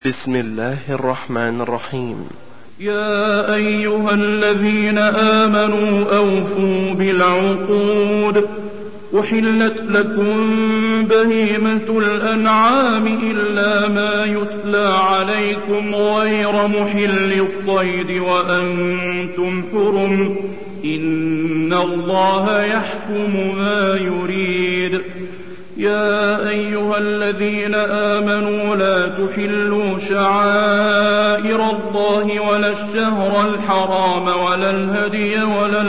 بسم الله الرحمن الرحيم. يا أيها الذين آمنوا أوفوا بالعقود، أحلت لكم بهيمة الأنعام إلا ما يتلى عليكم غير محل الصيد وأنتم حرم، إن الله يحكم ما يريد. يا أيها الذين آمنوا لا تحلوا شعائر الله ولا الشهر الحرام ولا الهدي ولا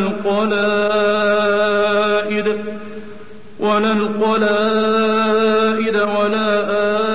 القلائد ولا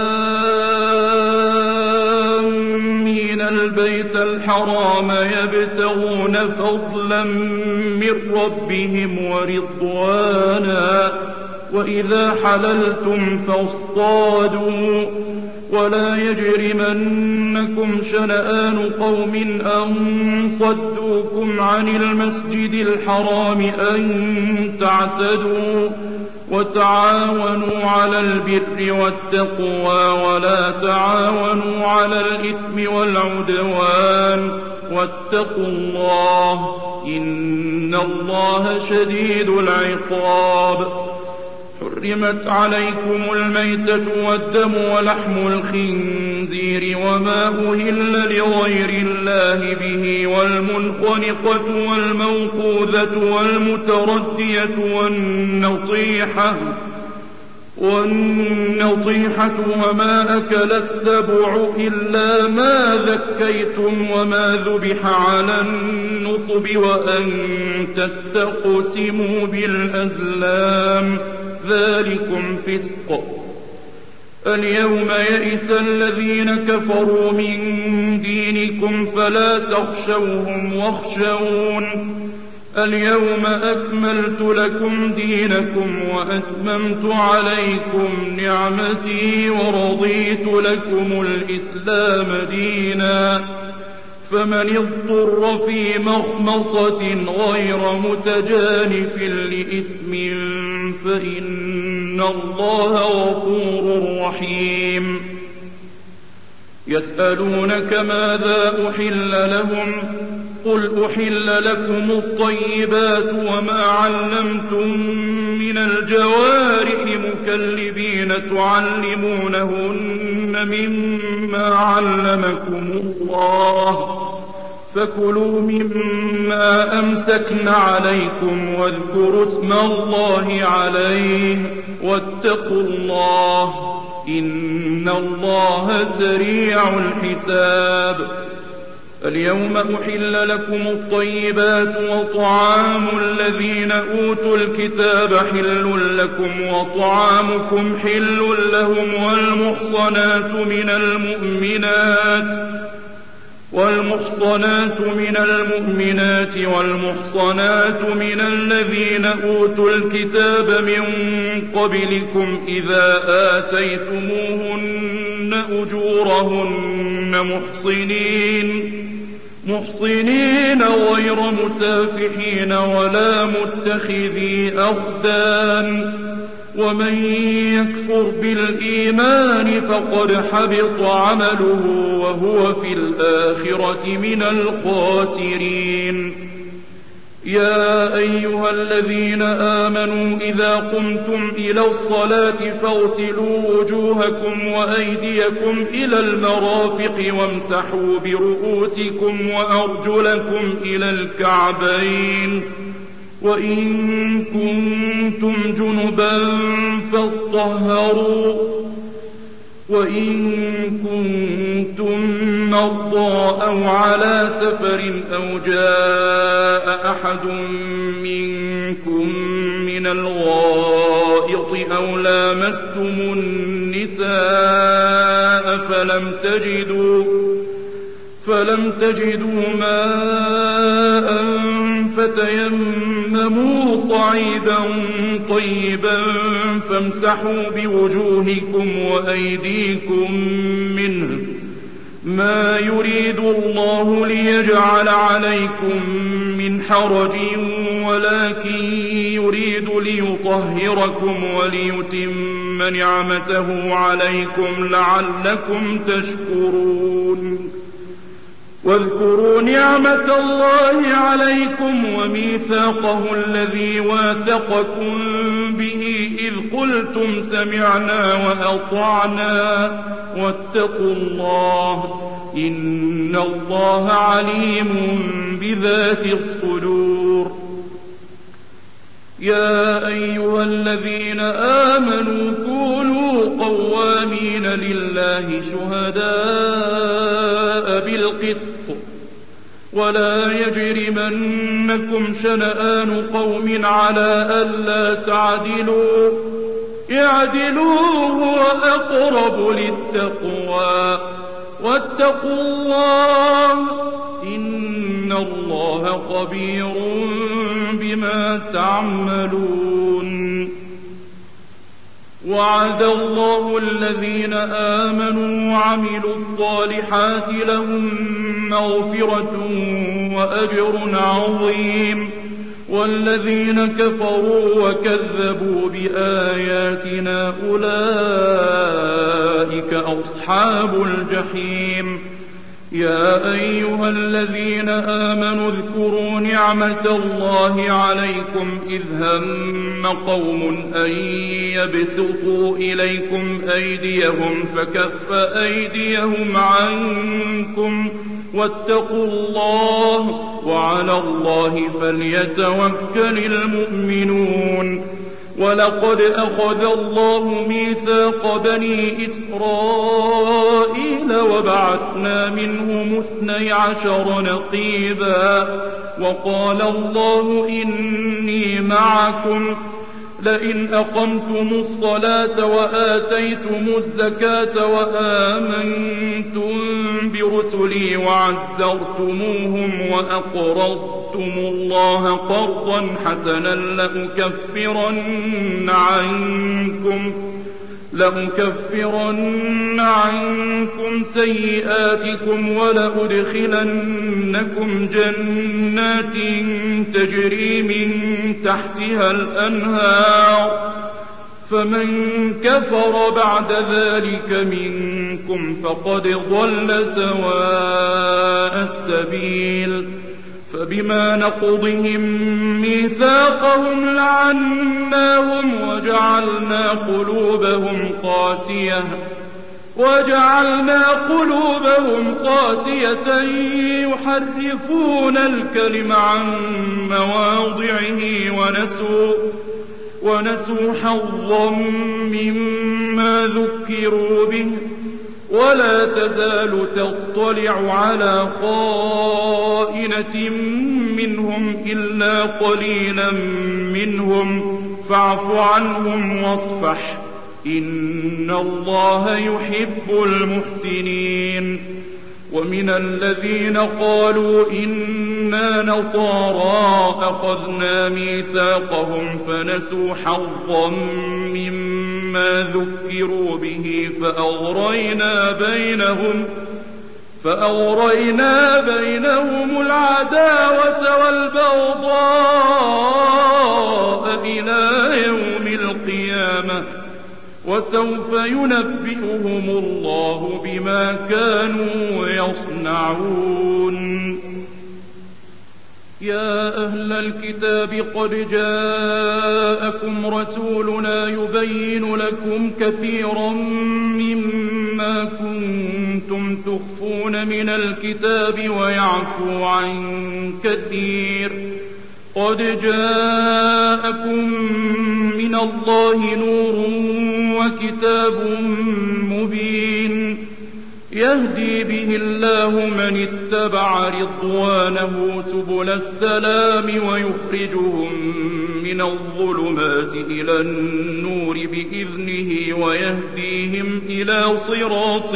آمين البيت الحرام يبتغون فضلا من ربهم ورضوانا، وإذا حللتم فاصطادوا، ولا يجرمنكم شنآن قوم أن صدوكم عن المسجد الحرام أن تعتدوا، وتعاونوا على البر والتقوى ولا تعاونوا على الإثم والعدوان، واتقوا الله إن الله شديد العقاب. حرمت عليكم الميتة والدم ولحم الخنزير وما أهل لغير الله به، والمنخنقة والموقوذة والمتردية والنطيحة وما أكل السبع إلا ما ذكيتم وما ذبح على النصب وأن تستقسموا بالأزلام، ذلكم فسق. اليوم يئس الذين كفروا من دينكم فلا تخشوهم واخشون. اليوم أكملت لكم دينكم وأتممت عليكم نعمتي ورضيت لكم الإسلام دينا، فمن اضطر في مخمصة غير متجانف لإثم فإن الله غفور رحيم. يسألونك ماذا أحل لهم، قل أحل لكم الطيبات وما علمتم من الجوارح مكلبين تعلمونهن مما علمكم الله، فكلوا مما أمسكن عليكم واذكروا اسم الله عليه، واتقوا الله إن الله سريع الحساب. اليوم أحل لكم الطيبات وطعام الذين أوتوا الكتاب حل لكم وطعامكم حل لهم، والمحصنات من المؤمنات والمحصنات من الذين أوتوا الكتاب من قبلكم إذا آتيتموهن أجورهن محصنين غير مسافحين ولا متخذي أخدان، ومن يكفر بالإيمان فقد حبط عمله وهو في الآخرة من الخاسرين. يا أيها الذين آمنوا إذا قمتم إلى الصلاة فاغسلوا وجوهكم وأيديكم إلى المرافق وامسحوا برؤوسكم وأرجلكم إلى الكعبين، وإن كنتم جنبا فاطهروا، وإن كنتم مرضى أو على سفر أو جاء أحد منكم من الغائط أو لامستم النساء فلم تجدوا ماء فتيمموا صعيدا طيبا فامسحوا بوجوهكم وأيديكم منه، ما يريد الله ليجعل عليكم من حرج ولكن يريد ليطهركم وليتم نعمته عليكم لعلكم تشكرون واذكروا نعمة الله عليكم وميثاقه الذي واثقكم به إذ قلتم سمعنا وأطعنا واتقوا الله إن الله عليم بذات الصدور. يا أيها الذين آمنوا كونوا قوامين لله شهداء بالقسط ولا يجرمنكم شنآن قوم على ألا تعدلوا اعدلوا هو أقرب للتقوى واتقوا الله إن الله خبير بما تعملون. وعد الله الذين آمنوا وعملوا الصالحات لهم مغفرة وأجر عظيم والذين كفروا وكذبوا بآياتنا أولئك أصحاب الجحيم. يا أيها الذين آمنوا اذكروا نعمة الله عليكم إذ هم قوم أن يبسطوا إليكم أيديهم فكف أيديهم عنكم واتقوا الله وعلى الله فليتوكل المؤمنون. ولقد أخذ الله ميثاق بني إسرائيل وبعثنا منهم 12 نقيبا وقال الله إني معكم لئن أقمتم الصلاة وآتيتم الزكاة وآمنتم برسلي وعزرتموهم وأقرضتم الله قرضا حسنا لأكفرن عنكم سيئاتكم ولأدخلنكم جنات تجري من تحتها الأنهار فمن كفر بعد ذلك منكم فقد ضل سواء السبيل. فبما نقضهم ميثاقهم لعناهم وجعلنا قلوبهم قاسية يحرفون الكلم عن مواضعه ونسوا حظا مما ذكروا به ولا تزال تطلع على خائنة منهم إلا قليلا منهم فاعف عنهم واصفح إن الله يحب المحسنين. ومن الذين قالوا إنا نصارى أخذنا ميثاقهم فنسوا حظا مما ذكروا به فأغرينا بينهم العداوة والبغضاء إلى يوم القيامة وسوف ينبئهم الله بما كانوا يصنعون. يا أهل الكتاب قد جاءكم رسولنا يبين لكم كثيرا مما كنتم تخفون من الكتاب ويعفو عن كثير. قد جاءكم من الله نور وكتاب مبين يهدي به الله من اتبع رضوانه سبل السلام ويخرجهم من الظلمات إلى النور بإذنه ويهديهم إلى صراط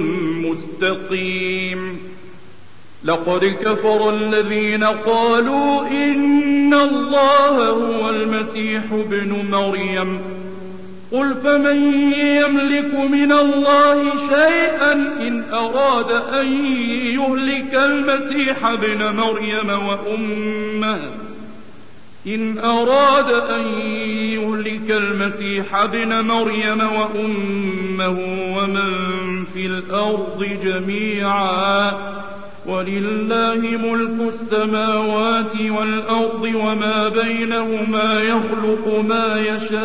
مستقيم. لقد كفر الذين قالوا إن الله هو المسيح ابن مريم قل فمن يملك من الله شيئا إن أراد أن يهلك المسيح ابن مريم وأمه ومن في الأرض جميعا ولله ملك السماوات والأرض وما بينهما يخلق ما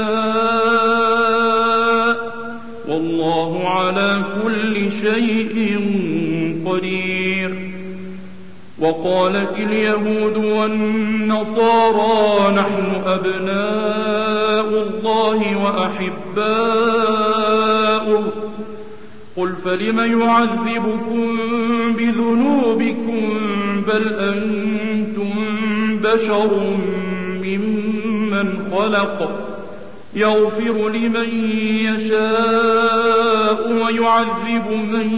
يشاء والله على كل شيء قدير. وقالت اليهود والنصارى نحن أبناء الله وأحباؤه قل فلم يعذبكم بذنوبكم بل أنتم بشر ممن خلق يغفر لمن يشاء ويعذب من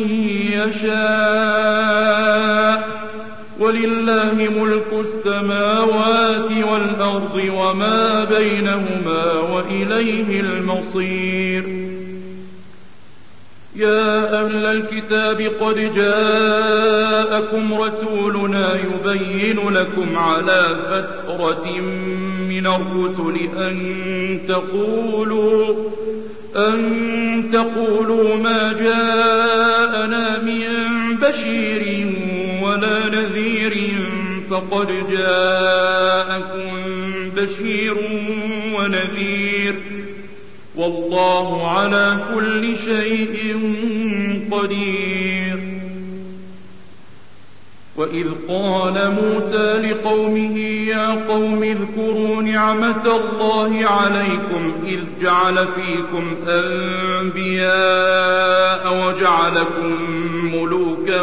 يشاء ولله ملك السماوات والأرض وما بينهما وإليه المصير. يا أهل الكتاب قد جاءكم رسولنا يبين لكم على فترة من الرسل أن تقولوا ما جاءنا من بشير ولا نذير فقد جاءكم بشير ونذير والله على كل شيء قدير. وإذ قال موسى لقومه يا قوم اذكروا نعمة الله عليكم إذ جعل فيكم أنبياء وجعلكم ملوكا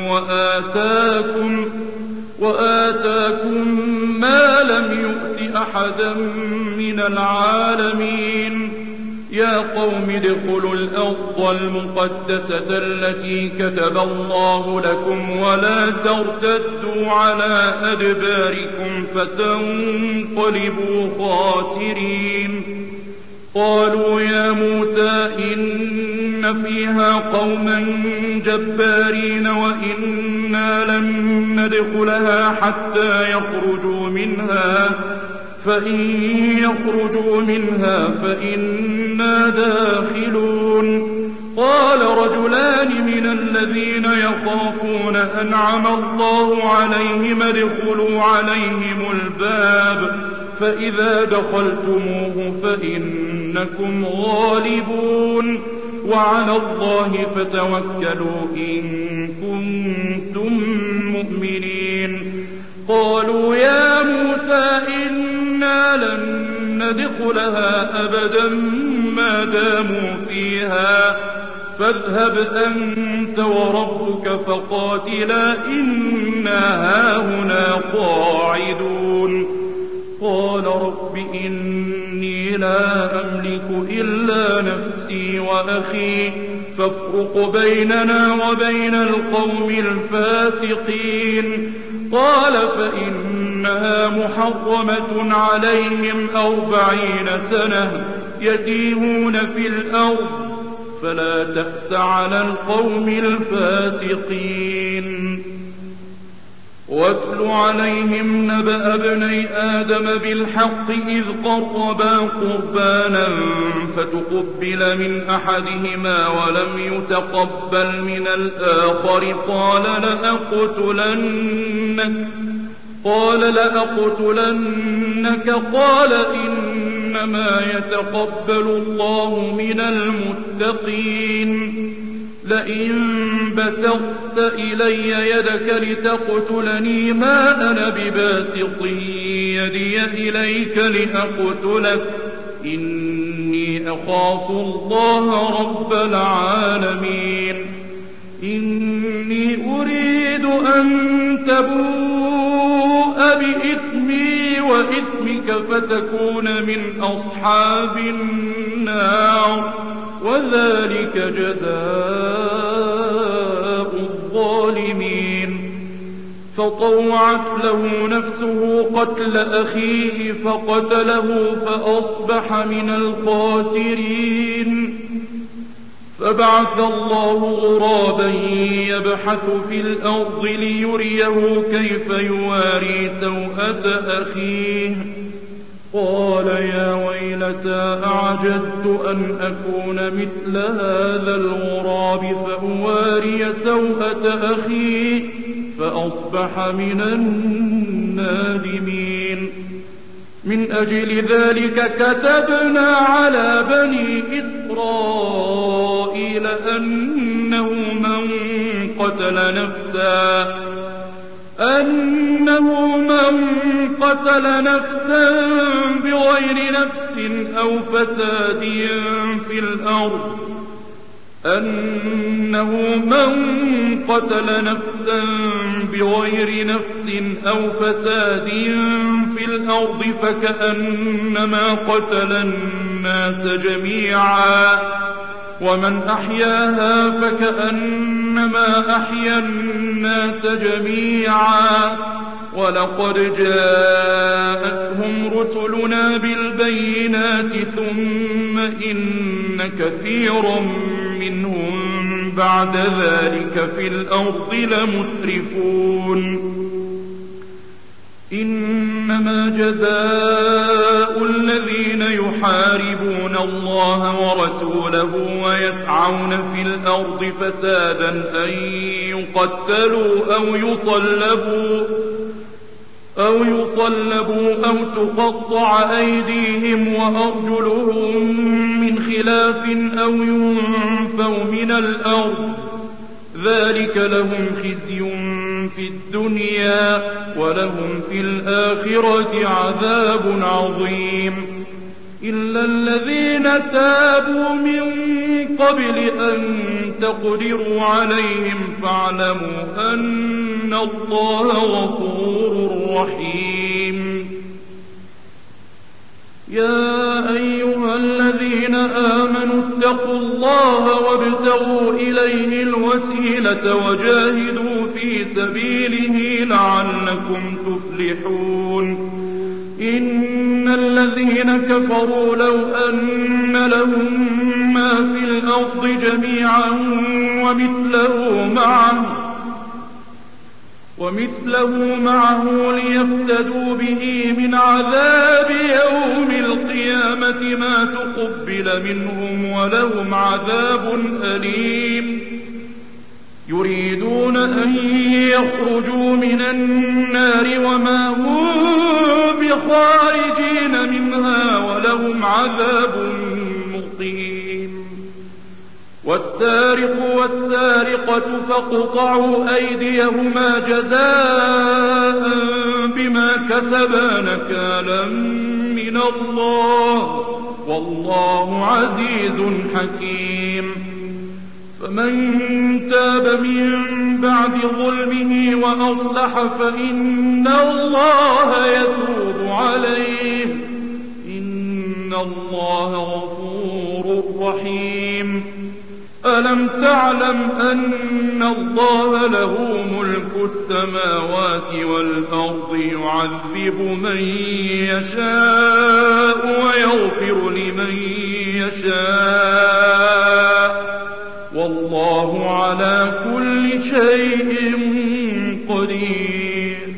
وآتاكم ما لم يؤت أحدا من العالمين. يا قوم ادخلوا الأرض المقدسة التي كتب الله لكم ولا ترتدوا على أدباركم فتنقلبوا خاسرين. قالوا يا موسى إن فيها قوما جبارين وإنا لن ندخلها حتى يخرجوا منها فإن يخرجوا منها فإنا داخلون. قال رجلان من الذين يخافون أنعم الله عليهم ادخلوا عليهم الباب فإذا دخلتموه فإنكم غالبون وعلى الله فتوكلوا إن كنتم مؤمنين. قالوا يا موسى إنا لن ندخلها أبدا ما داموا فيها فاذهب أنت وربك فقاتلا إنا هاهنا قاعدون. قال رب إني لا أملك إلا نفسي وأخي فافرق بيننا وبين القوم الفاسقين. قال فإنها محرمة عليهم 40 سنة يتيهون في الأرض فلا تأس على القوم الفاسقين. واتل عليهم نبأ ابني آدم بالحق إذ قربا قربانا فتقبل من أحدهما ولم يتقبل من الآخر قال لأقتلنك قال إنما يتقبل الله من المتقين. لئن بسطت إلي يدك لتقتلني ما أنا بباسط يدي إليك لأقتلك إني أخاف الله رب العالمين. إني أريد أن تبوء بإثمي وإثمك فتكون من أصحاب النار وذلك جزاء الظالمين. فطوعت له نفسه قتل أخيه فقتله فأصبح من الخاسرين. فبعث الله غرابا يبحث في الأرض ليريه كيف يواري سوءة أخيه، قال يا ويلتى أعجزت أن أكون مثل هذا الغراب فأواري سوءة أخي فأصبح من النادمين. من أجل ذلك كتبنا على بني إسرائيل أنه من قتل نفسا بغير نفس أو فساد في الأرض فكأنما قتل الناس جميعا، ومن أحياها فكأنما أحيا الناس جميعا. ولقد جاءتهم رسلنا بالبينات ثم إن كثيرا منهم بعد ذلك في الأرض لمسرفون. إنما جزاء الذين يحاربون الله ورسوله ويسعون في الأرض فسادا أن يقتلوا أو يصلبوا أو تقطع أيديهم وأرجلهم من خلاف أو ينفوا من الأرض، ذلك لهم خزي في الدنيا ولهم في الآخرة عذاب عظيم. إلا الذين تابوا من قبل أن تقدروا عليهم فاعلموا أن الله غفور رحيم. يا أيها الذين آمنوا اتقوا الله وابتغوا إليه الوسيلة وجاهدوا في سبيله لعلكم تفلحون. إن الذين كفروا لو أن لهم ما في الأرض جميعا ومثله معه ليفتدوا به من عذاب يوم القيامة ما تقبل منهم ولهم عذاب أليم. يريدون أن يخرجوا من النار وما هم بخارجين منها ولهم عذاب مقيم. والسارق والسارقة فاقطعوا أيديهما جزاء بما كسبا نكالا من الله والله عزيز حكيم. فمن تاب من بعد ظلمه وأصلح فإن الله يتوب عليه إن الله غفور رحيم. ألم تعلم أن الله له ملك السماوات والأرض يعذب من يشاء ويغفر لمن يشاء والله على كل شيء قدير.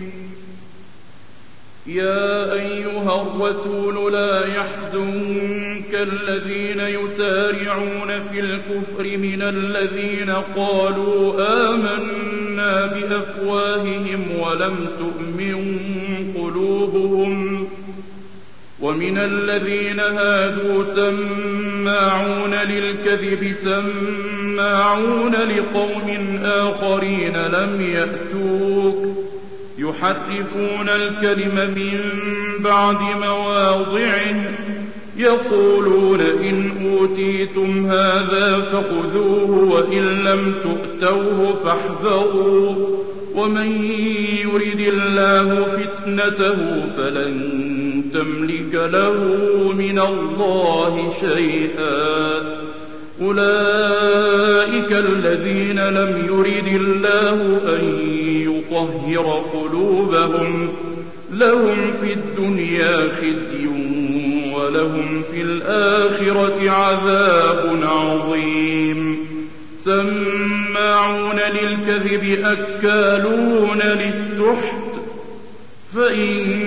يا أيها الرسول لا يحزنك الذين يسارعون في الكفر من الذين قالوا آمنا بأفواههم ولم تؤمن قلوبهم، ومن الذين هادوا سماعون للكذب سماعون لقوم آخرين لم يأتوك يحرفون الكلم من بعد مواضعه يقولون إن أوتيتم هذا فخذوه وإن لم تؤتوه فاحذروا ومن يرد الله فتنته فلن تملك له من الله شيئا أولئك الذين لم يرد الله أن يطهر قلوبهم لهم في الدنيا خزي ولهم في الآخرة عذاب عظيم سماعون للكذب أكالون للسحت فإن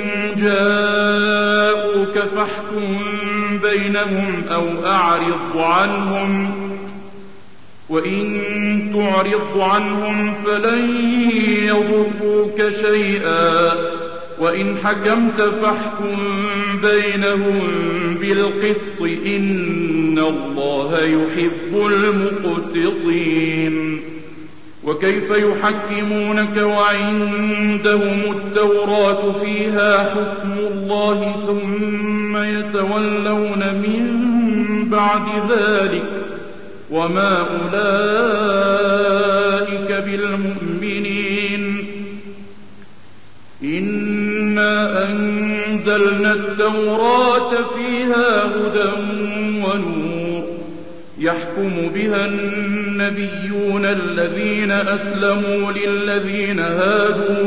جاءوك فاحكم بينهم أو أعرض عنهم وإن تعرض عنهم فلن يضروك شيئا وإن حكمت فاحكم بينهم بالقسط إن الله يحب المقسطين وكيف يحكمونك وعندهم التوراة فيها حكم الله ثم يتولون من بعد ذلك وما أولئك بالمؤمنين إنا أنزلنا التوراة فيها هدى ونور يحكم بها النبيون الذين أسلموا للذين هادوا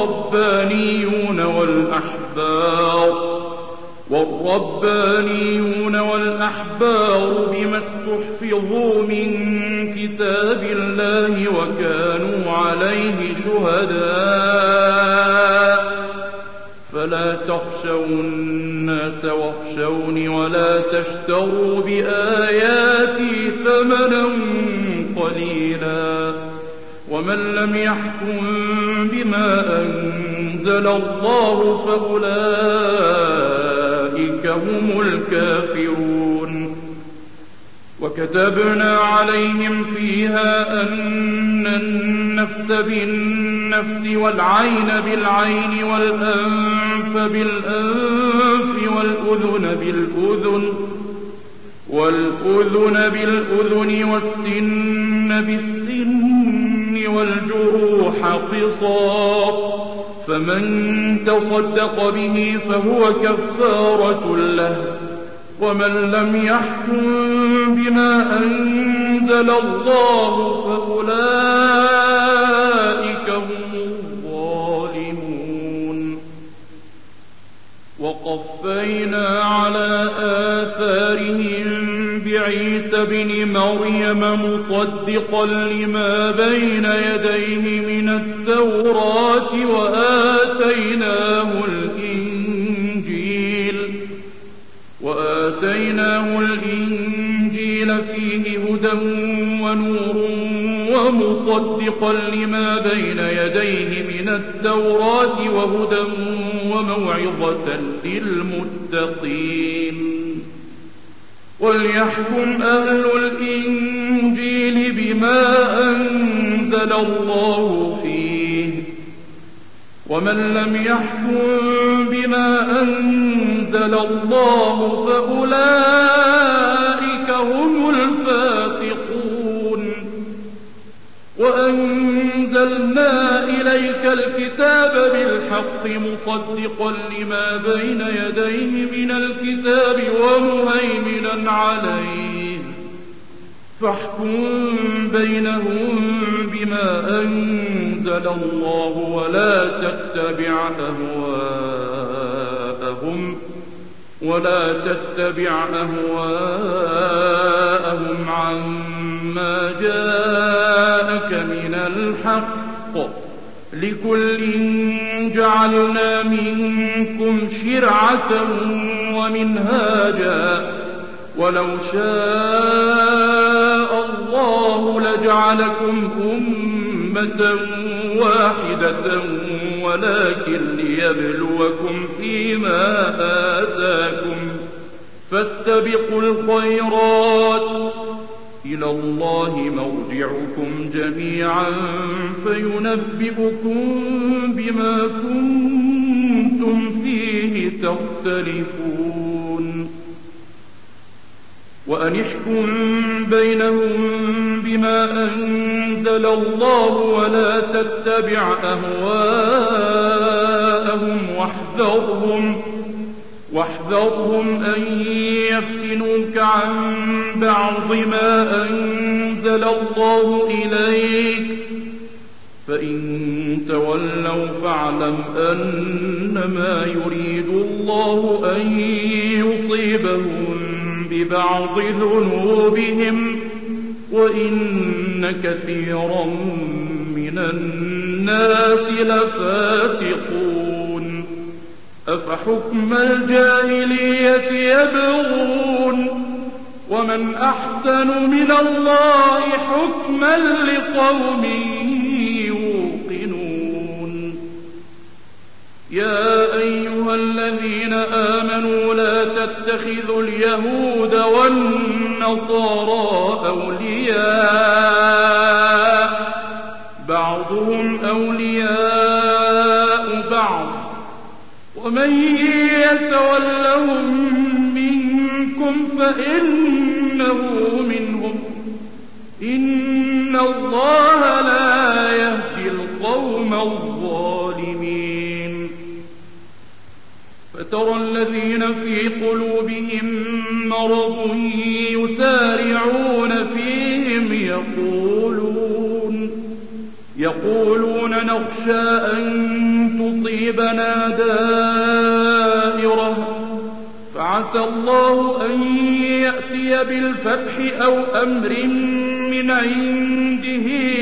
والربانيون والأحبار بما استحفظوا من كتاب الله وكانوا عليه شهداء فلا تخشوا الناس واخشوني ولا تشتروا بآياتي ثمنا قليلا ومن لم يحكم بما أنزل الله فأولئك هم الكافرون وكتبنا عليهم فيها أن النفس بالنفس والعين بالعين والأنف بالأنف والأذن بالأذن والسن بالسن والجروح قصاص فمن تصدق به فهو كفارة له ومن لم يحكم بما أنزل الله فأولئك هم الظالمون وقفينا على آثارهم بعيسى بن مريم مصدقا لما بين يديه من التوراة وآتيناه الإنجيل فيه هدى ونور ومصدقا لما بين يديه من التوراة وهدى وموعظة للمتقين وليحكم أهل الإنجيل بما أنزل الله فيه ومن لم يحكم بما أنزل الله فأولئك هم الفاسقون وأنزلنا إليك الكتاب بالحق مصدقا لما بين يديه من الكتاب ومهيمنا عليه فاحكم بينهم بما أنزل الله ولا تتبع أهواءهم عما جاءك من الحق لكل جعلنا منكم شرعة ومنهاجا ولو شاء الله لجعلكم أمة واحدة ولكن ليبلوكم فيما آتاكم فاستبقوا الخيرات إلى الله مرجعكم جميعا فينبئكم بما كنتم فيه تختلفون وأن احكم بينهم بما أنزل الله ولا تتبع أهواءهم واحذرهم أن يفتنوك عن بعض ما أنزل الله إليك فإن تولوا فاعلم أنما يريد الله أن يصيبهم ببعض ذنوبهم وإن كثيرا من الناس لفاسقون أفحكم الجاهلية يبغون ومن أحسن من الله حكما لقوم يوقنون يا أيها الذين آمنوا لا تتخذوا اليهود والنصارى أولياء بعضهم أولياء بعض ومن يتولهم منكم فإنه منهم إن الله لا يهدي القوم الظالمين فترى الذين في قلوبهم مرض يسارعون فيهم يقولون نخشى أن تصيبنا دائرة فعسى الله أن يأتي بالفتح أو أمر من عنده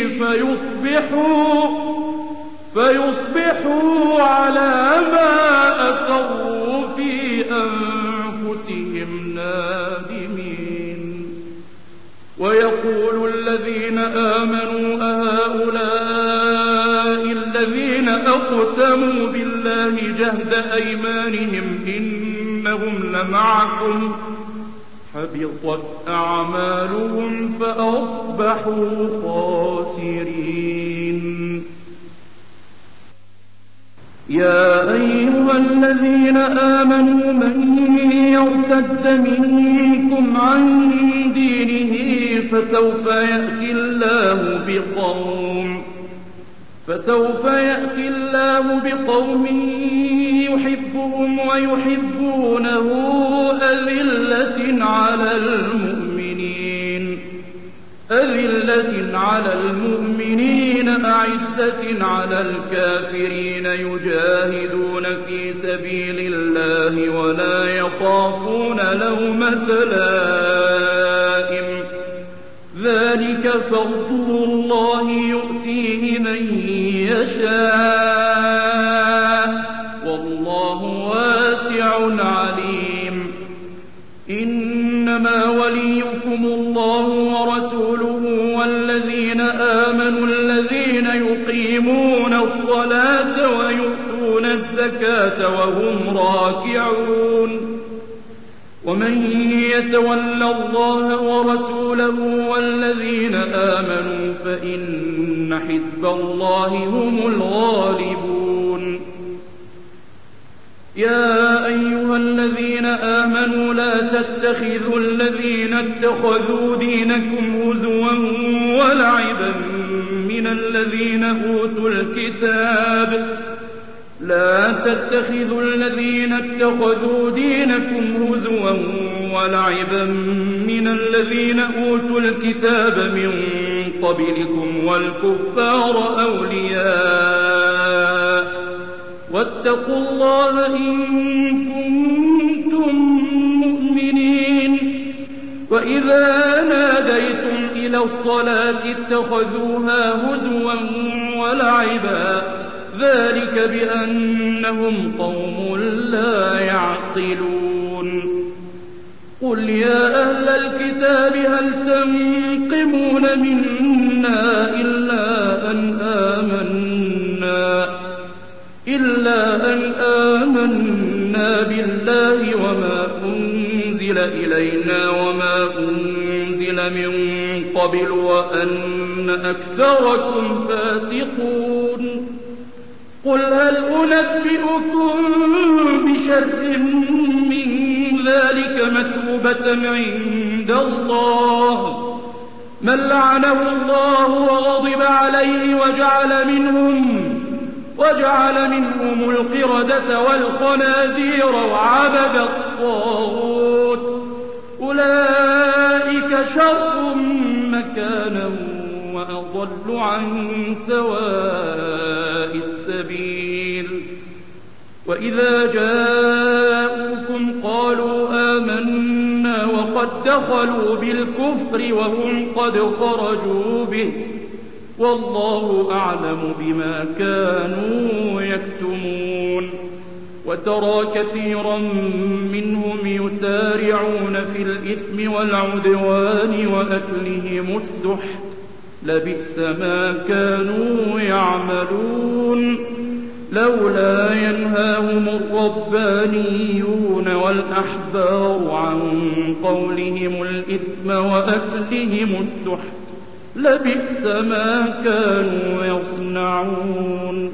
فيصبحوا على ما أسروا في أنفسهم نادمين ويقول الذين آمنوا أهؤلاء الذين أقسموا بالله جهد أيمانهم إنهم لمعكم حبطت أعمالهم فأصبحوا خاسرين يا أيها الذين آمنوا من يرتد منكم عن دينه فسوف يأتي الله بقوم يحبهم ويحبونه أذلة على المؤمنين أعزة على الكافرين يجاهدون في سبيل الله ولا يخافون لومة لائم ذلك فضل الله يؤتيه من يشاء والله واسع عليم إنما وليكم الله ورسوله والذين آمنوا الذين يقيمون الصلاة ويؤتون الزكاة وهم راكعون ومن يتول الله ورسوله والذين آمنوا فإن حزب الله هم الغالبون يا أيها الذين آمنوا لا تتخذوا الذين اتخذوا دينكم هزوا ولعبا من الذين أوتوا الكتاب من قبلكم والكفار أولياء واتقوا الله إن كنتم مؤمنين وإذا ناديتم إلى الصلاة اتخذوها هزوا ولعبا ذلك بأنهم قوم لا يعقلون قل يا أهل الكتاب هل تنقمون منا إلا أن آمنا بالله وما أنزل إلينا وما أنزل من قبل وأن أكثركم فاسقون قل هل أنبئكم بشر من ذلك مثوبة عند الله من لعنه الله وغضب عليه وجعل منهم القردة والخنازير وعبد الطاغوت أولئك شر مكانا وأضل عن سواء السبيل وإذا جاءوكم قالوا آمنا وقد دخلوا بالكفر وهم قد خرجوا به والله أعلم بما كانوا يكتمون وترى كثيرا منهم يسارعون في الإثم والعدوان وأكلهم السحت لبئس ما كانوا يعملون لولا ينهاهم الربانيون والأحبار عن قولهم الإثم وأكلهم السحت لبئس ما كانوا يصنعون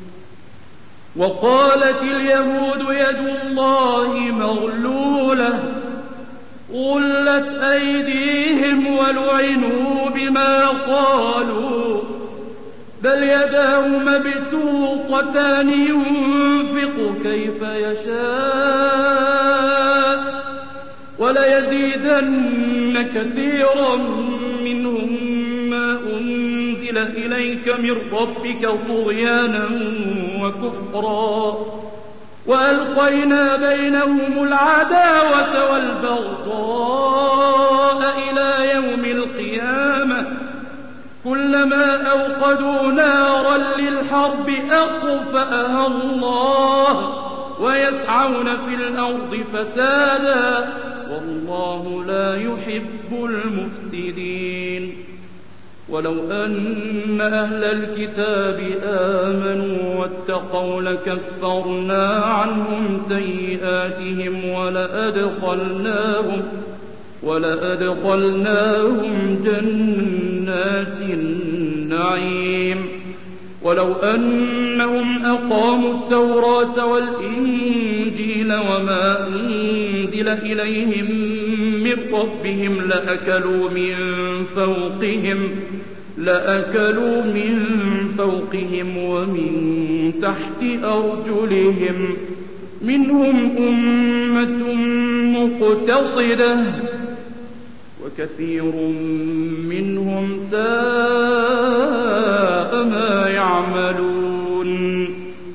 وقالت اليهود يد الله مغلولة غلت أيديهم ولعنوا بما قالوا بل يداه مبسوطتان ينفق كيف يشاء وليزيدن كثيرا منهم ما أنزل إليك من ربك طغيانا وكفرا وألقينا بينهم العداوة والبغضاء إلى يوم القيامة كلما أوقدوا نارا للحرب أطفأها الله ويسعون في الأرض فسادا والله لا يحب المفسدين ولو أن أهل الكتاب آمنوا واتقوا لكفرنا عنهم سيئاتهم ولأدخلناهم جنات النعيم ولو أنهم أقاموا التوراة والإنجيل وما أنزل إليهم من ربهم لأكلوا من فوقهم ومن تحت أرجلهم منهم أمة مقتصدة وكثير منهم ساء ما يعملون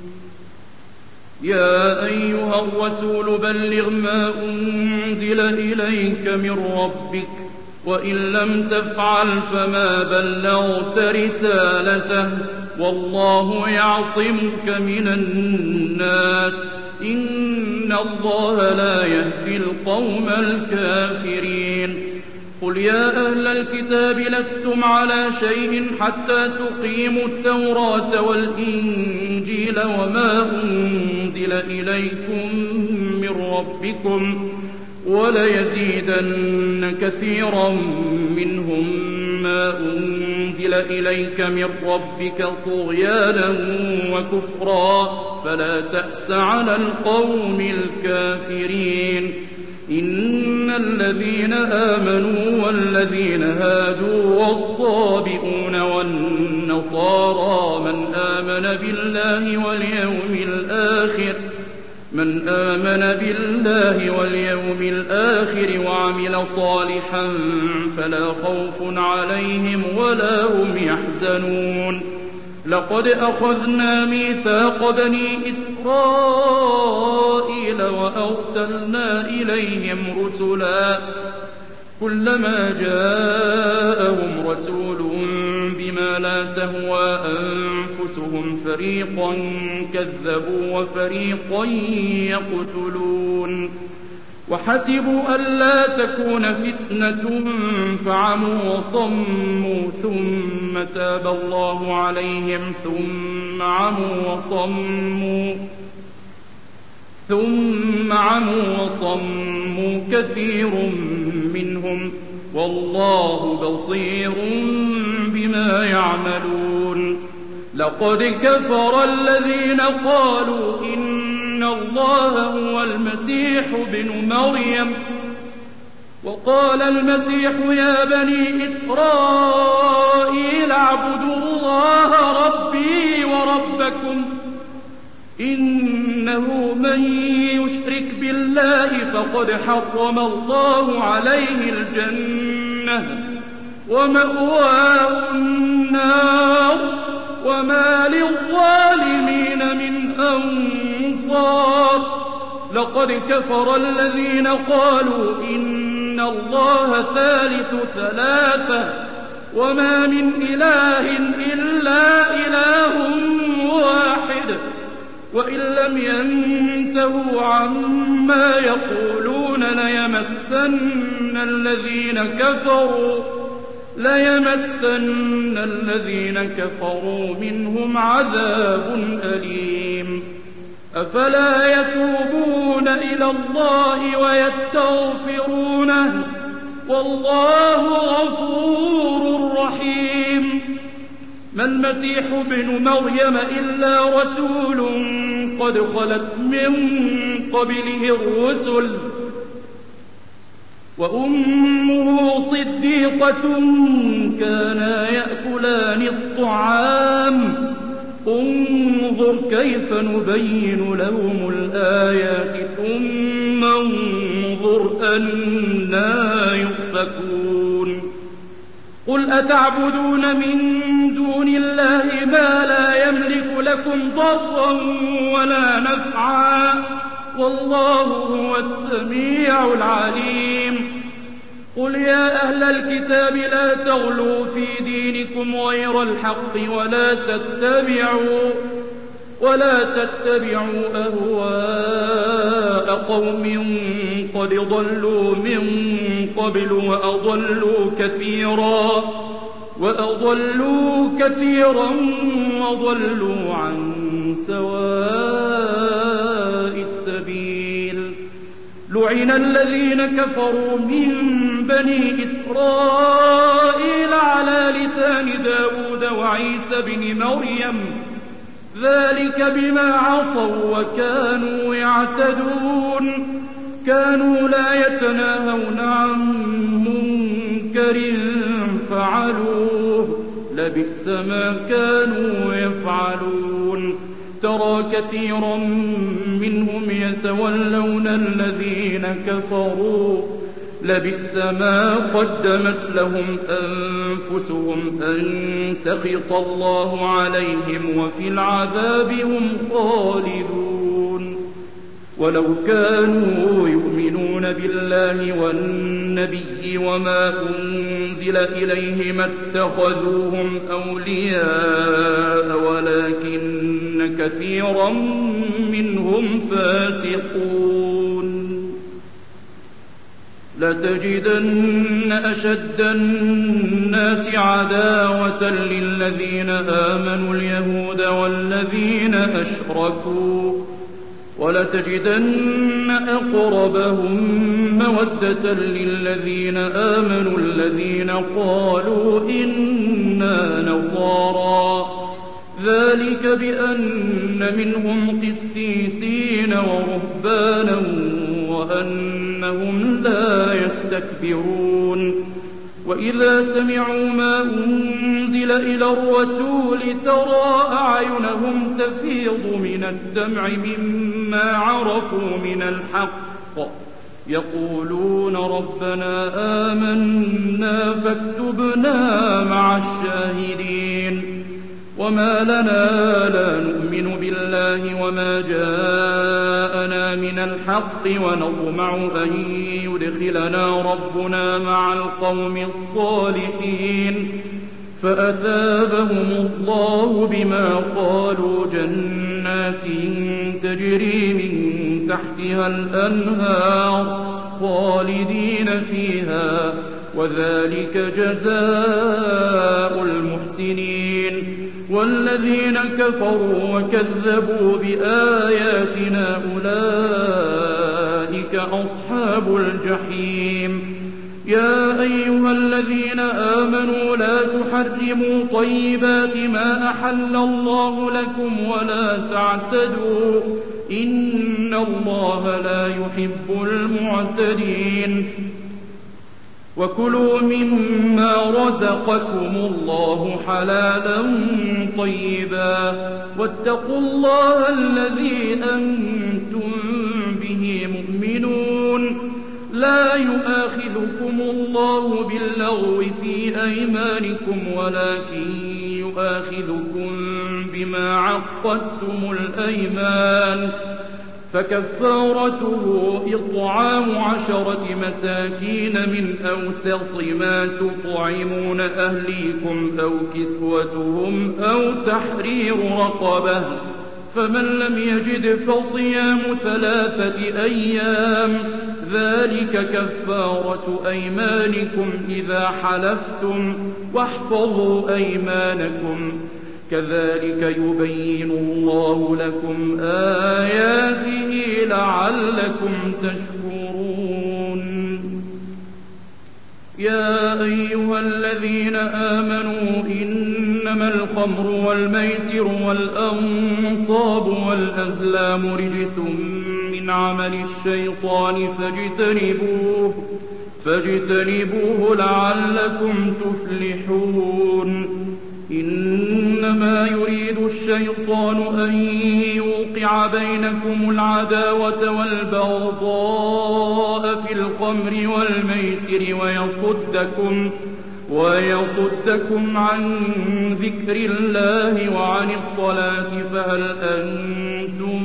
يا أيها الرسول بلغ ما أنزل إليك من ربك وإن لم تفعل فما بلغت رسالته والله يعصمك من الناس إن الله لا يهدي القوم الكافرين قل يا أهل الكتاب لستم على شيء حتى تقيموا التوراة والإنجيل وما أنزل إليكم من ربكم وليزيدن كثيرا منهم ما أنزل إليك من ربك طغيانا وكفرا فلا تأس على القوم الكافرين إن الذين آمنوا والذين هادوا والصابئون والنصارى من آمن بالله واليوم الآخر وعمل صالحا فلا خوف عليهم ولا هم يحزنون لقد أخذنا ميثاق بني إسرائيل وأرسلنا إليهم رسلا كلما جاءهم رسول بما لا تهوى أنفسهم فريقا كذبوا وفريقا يقتلون وحسبوا ألا تكون فتنة فعموا وصموا ثم تاب الله عليهم ثم عموا وصموا كثير منهم والله بصير بما يعملون لقد كفر الذين قالوا إن الله هو المسيح ابن مريم وقال المسيح يا بني إسرائيل اعبدوا الله ربي وربكم إنه من يشرك بالله فقد حرم الله عليه الجنة ومأواه النار وما للظالمين من أنصار. لقد كفر الذين قالوا إن الله ثالث ثلاثة وما من إله إلا إله واحد وإن لم ينتهوا عما يقولون ليمسن الذين كفروا منهم عذاب أليم. أفلا يتوبون إلى الله ويستغفرونه والله غفور رحيم. ما المسيح ابن مريم إلا رسول قد خلت من قبله الرسل وأمه صديقة كانا يأكلان الطعام. انظر كيف نبين لهم الآيات ثم انظر أنى يؤفكون. قل أتعبدون من دون الله ما لا يملك لكم ضرا ولا نفعا والله هو السميع العليم. قل يا أهل الكتاب لا تغلوا في دينكم غير الحق ولا تتبعوا أهواء قوم قد ضلوا من قبل وأضلوا كثيرا وضلوا عن سواء السبيل. لعن الذين كفروا من بني إسرائيل على لسان داود وعيسى بن مريم ذلك بما عصوا وكانوا يعتدون. كانوا لا يتناهون عن منكر فعلوه لبئس ما كانوا يفعلون. ترى كثيرا منهم يتولون الذين كفروا لبئس ما قدمت لهم أنفسهم أن سخط الله عليهم وفي العذاب هم خالدون. ولو كانوا يؤمنون بالله والنبي وما أنزل إليه ما اتخذوهم أولياء ولكن كثيرا منهم فاسقون. لتجدن أشد الناس عداوة للذين آمنوا اليهود والذين أشركوا ولتجدن أقربهم مودة للذين آمنوا الذين قالوا إنا نصارى ذلك بأن منهم قسيسين ورهبانا وأنهم لا يستكبرون. وإذا سمعوا ما أنزل إلى الرسول ترى أعينهم تفيض من الدمع مما عرفوا من الحق يقولون ربنا آمنا فاكتبنا مع الشاهدين. وما لنا لا نؤمن بالله وما جاءنا من الحق ونطمع أن يدخلنا ربنا مع القوم الصالحين فأثابهم الله بما قالوا جنات تجري من تحتها الأنهار خالدين فيها وذلك جزاء المحسنين. والذين كفروا وكذبوا بآياتنا أولئك أصحاب الجحيم. يا أيها الذين آمنوا لا تحرموا طيبات ما أحل الله لكم ولا تعتدوا إن الله لا يحب المعتدين. وكلوا مما رزقكم الله حلالا طيبا واتقوا الله الذي أنتم به مؤمنون لا يؤاخذكم الله باللغو في أيمانكم ولكن يؤاخذكم بما عقدتم الأيمان فكفارته إطعام 10 مساكين من أوسط ما تطعمون أهليكم أو كسوتهم أو تحرير رقبة فمن لم يجد فصيام 3 أيام ذلك كفارة أيمانكم إذا حلفتم واحفظوا أيمانكم كذلك يبين الله لكم آياته لعلكم تشكرون يا أيها الذين آمنوا إنما الخمر والميسر والأنصاب والأزلام رجس من عمل الشيطان فاجتنبوه لعلكم تفلحون إنما يريد الشيطان أن يوقع بينكم العداوة والبغضاء في الخمر والميسر ويصدكم عن ذكر الله وعن الصلاة فهل أنتم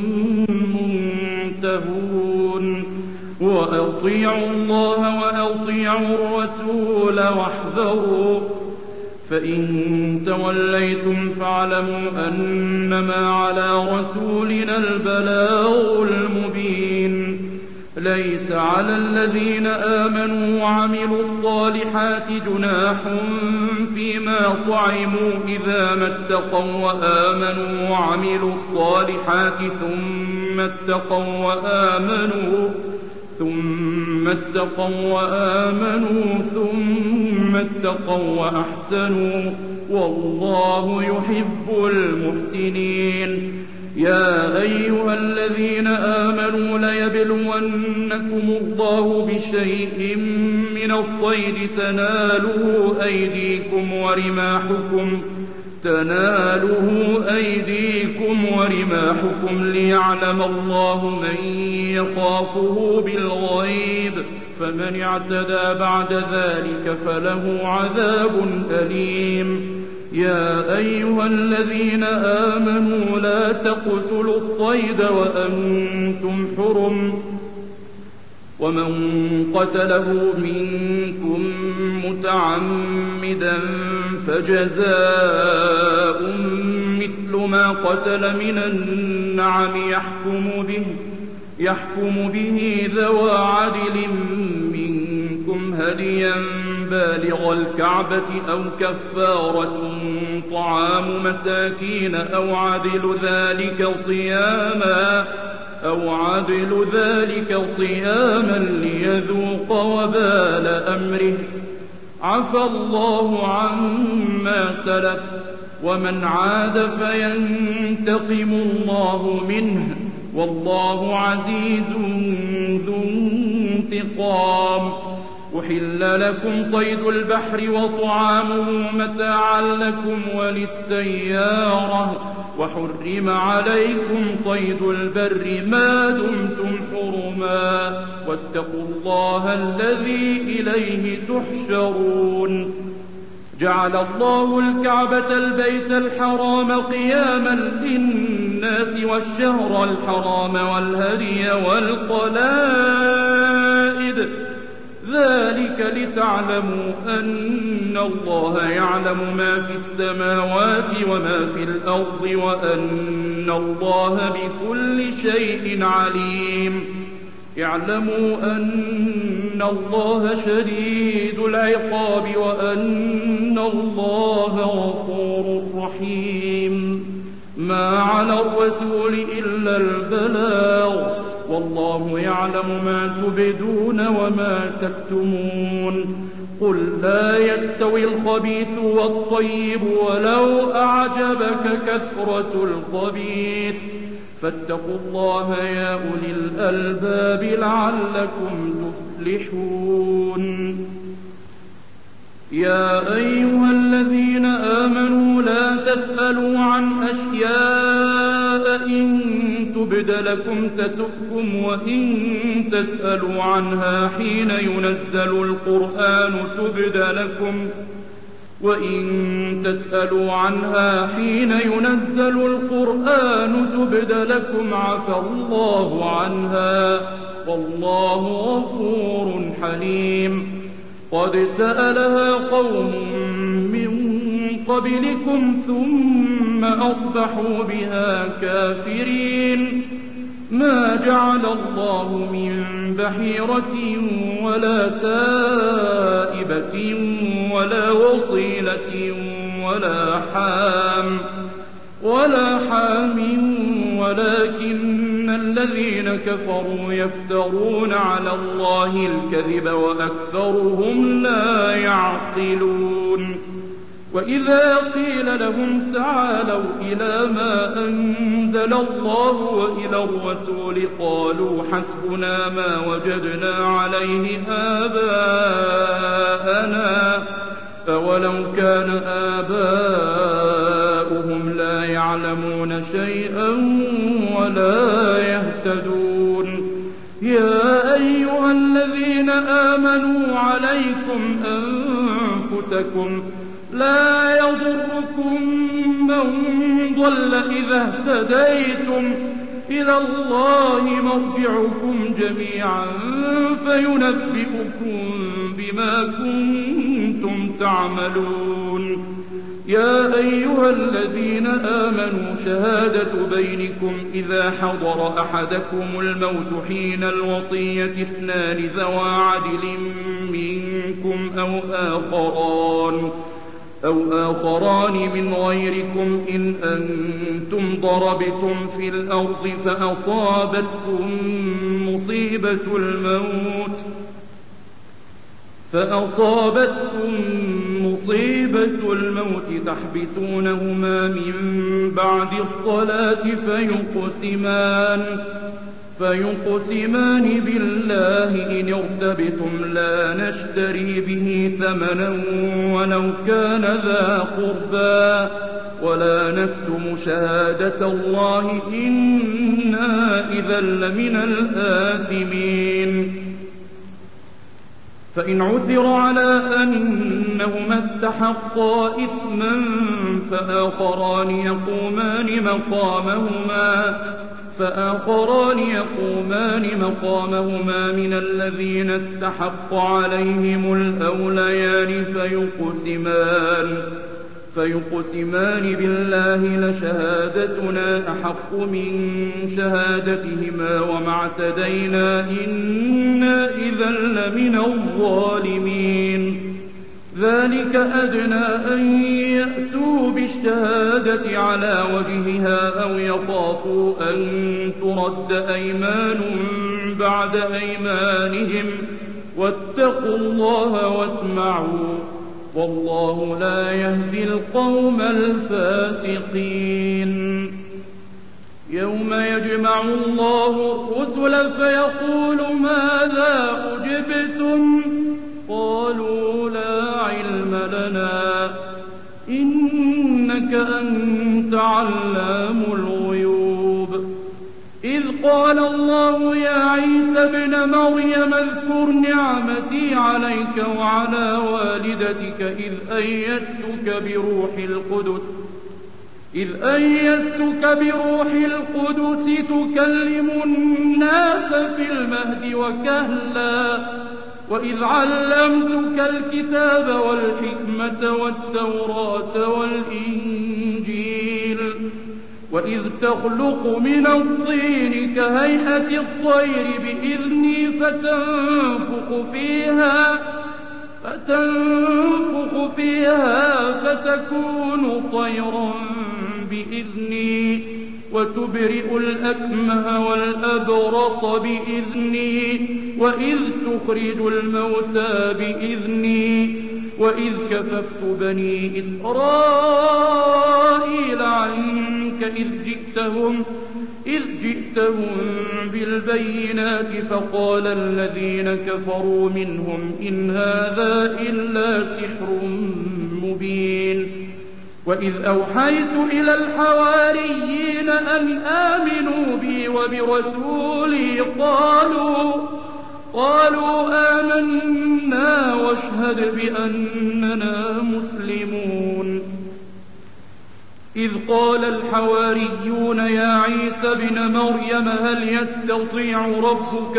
منتهون وأطيعوا الله وأطيعوا الرسول واحذروا فإن توليتم فاعلموا أنما على رسولنا البلاغ المبين ليس على الذين آمنوا وعملوا الصالحات جناح فيما طعموا إذا ما اتقوا وآمنوا وعملوا الصالحات ثم اتقوا وأحسنوا والله يحب المحسنين يا أيها الذين آمنوا ليبلونكم الله بشيء من الصيد تناله أيديكم ورماحكم ليعلم الله من يخافه بالغيب فمن اعتدى بعد ذلك فله عذاب أليم يا أيها الذين آمنوا لا تقتلوا الصيد وأنتم حرم ومن قتله منكم متعمدا فجزاء مثل ما قتل من النعم يحكم به ذوى عدل منكم هديا بالغ الكعبة أو كفارة طعام مساكين أو عدل ذلك صياما ليذوق وبال أمره عفى الله عما سلف ومن عاد فينتقم الله منه والله عزيز ذو انتقام أحل لكم صيد البحر وطعامه متاعا لكم وللسيارة وحرم عليكم صيد البر ما دمتم حرما واتقوا الله الذي إليه تحشرون جعل الله الكعبة البيت الحرام قياما للناس والشهر الحرام والهدي والقلائد ذلك لتعلموا أن الله يعلم ما في السماوات وما في الأرض وأن الله بكل شيء عليم اعلموا أن الله شديد العقاب وأن الله غفور رحيم ما على الرسول إلا البلاغ والله يعلم ما تبدون وما تكتمون قل لا يستوي الخبيث والطيب ولو أعجبك كثرة الخبيث فاتقوا الله يا أولي الألباب لعلكم تفلحون يا أيها الذين آمنوا لا تسألوا عن أشياء إن تبد لكم تسؤكم وإن تسألوا عنها حين ينزل القرآن تبد لكم عفى الله عنها والله غفور حليم قد سألها قوم من قبلكم ثم أصبحوا بها كافرين ما جعل الله من بحيرة ولا سائبة ولا وصيلة ولا حام ولكن الذين كفروا يفترون على الله الكذب وأكثرهم لا يعقلون وإذا قيل لهم تعالوا إلى ما أنزل الله وإلى الرسول قالوا حسبنا ما وجدنا عليه آباءنا أولو كان آباؤهم لا يعلمون شيئا ولا يهتدون يا أيها الذين آمنوا عليكم أنفسكم لا يضركم من ضل إذا اهتديتم إلى الله مرجعكم جميعا فينبئكم بما كنتم تعملون يا أيها الذين آمنوا شهادة بينكم إذا حضر أحدكم الموت حين الوصية اثنان ذوى عدل منكم أو آخران من غيركم إن أنتم ضربتم في الأرض فأصابتكم مصيبة الموت تحبسونهما من بعد الصلاة فيقسمان بالله إن ارتبتم لا نشتري به ثمنا ولو كان ذا قربى ولا نكتم شهادة الله إنا إذا لمن الآثمين فإن عثر على أنهما استحقا إثما فآخران يقومان مقامهما من الذين استحق عليهم الأوليان فيقسمان بالله لشهادتنا أحق من شهادتهما وما اعتدينا إنا إذا لمن الظالمين ذلك أدنى أن يأتوا بالشهادة على وجهها أو يخافوا أن ترد أيمان بعد أيمانهم واتقوا الله واسمعوا والله لا يهدي القوم الفاسقين يوم يجمع الله الرسل فيقول ماذا أجبتم قالوا لا علم لنا إنك أنت علام الغيوب إذ قال الله يا عيسى ابن مريم اذكر نعمتي عليك وعلى والدتك إذ أيدتك بروح القدس تكلم الناس في المهد وكهلا وإذ علمتك الكتاب والحكمة والتوراة والإنجيل وإذ تخلق من الطين كهيئة الطير بإذني فتنفخ فيها فتكون طيرا بإذني وتبرئ الأكمه والأبرص بإذني وإذ تخرج الموتى بإذني وإذ كففت بني إسرائيل عنك إذ جئت جئتهم بالبينات فقال الذين كفروا منهم إن هذا إلا سحر مبين. وإذ أوحيت إلى الحواريين أن آمنوا بي وبرسولي قالوا آمنا واشهد بأننا مسلمون. إذ قال الحواريون يا عيسى ابن مريم هل يستطيع ربك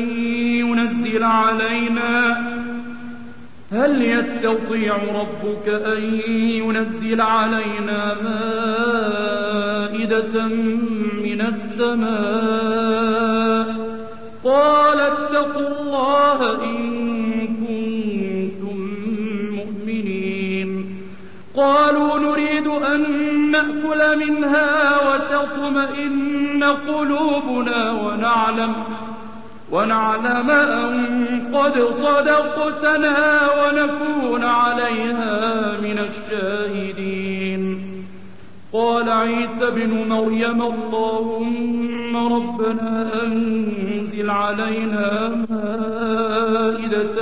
أن ينزل علينا مائدة من السماء قال اتقوا الله إن كنتم مؤمنين. قالوا نريد أن نأكل منها وتطمئن قلوبنا ونعلم أن قد صدقتنا ونكون عليها من الشاهدين. قال عيسى بن مريم اللهم ربنا أنزل علينا مائدة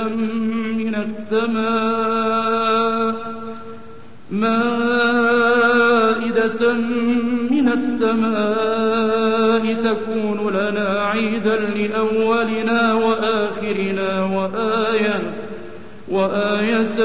من السماء تكون لنا عيدا لأولنا وآخرنا وآية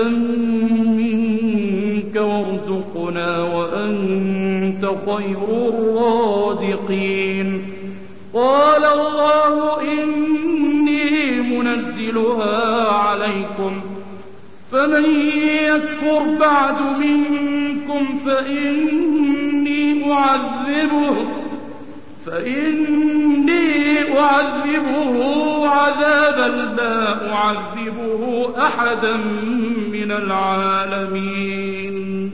منك وارزقنا وأنت خير الرازقين. قال الله إني منزلها عليكم فمن يكفر بعد منكم فإني أعذبه عذابا لا أعذبه أحدا من العالمين.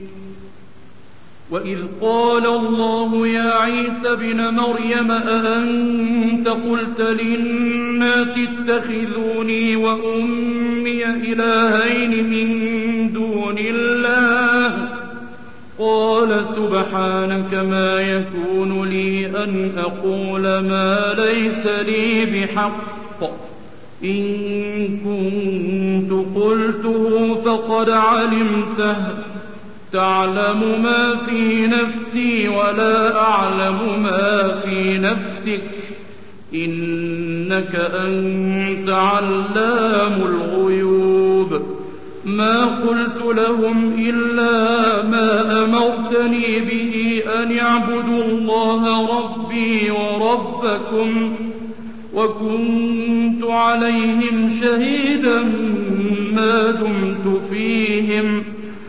وإذ قال الله يا عيسى ابن مريم أأنت قلت للناس اتخذوني وأمي إلهين من دون الله قال سبحانك ما يكون لي أن أقول ما ليس لي بحق إن كنت قلته فقد علمته تعلم ما في نفسي ولا أعلم ما في نفسك إنك أنت علام الغيوب. ما قلت لهم إلا ما أمرتني به أن اعبدوا الله ربي وربكم وكنت عليهم شهيدا ما دمت فيهم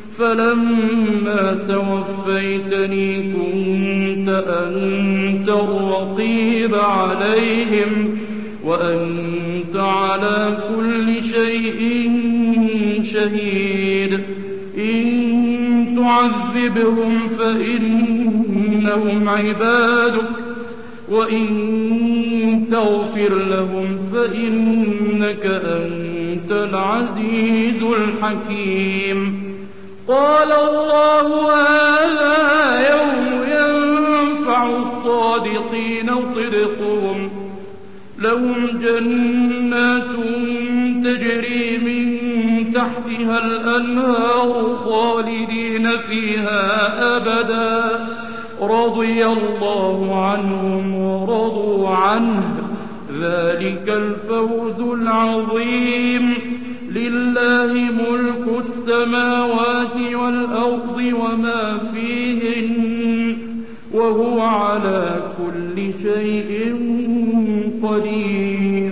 فلما توفيتني كنت أنت الرقيب عليهم وأنت على كل شيء شهيد. إن تعذبهم فإنهم عبادك وإن تغفر لهم فإنك أنت العزيز الحكيم. قال الله هذا يوم ينفع الصادقين صدقهم لهم جنات تجري من تحتها الأنهار خالدين فيها أبدا رضي الله عنهم ورضوا عنه ذلك الفوز العظيم. لله ملك السماوات والأرض وما فيهن وهو على كل شيء قدير.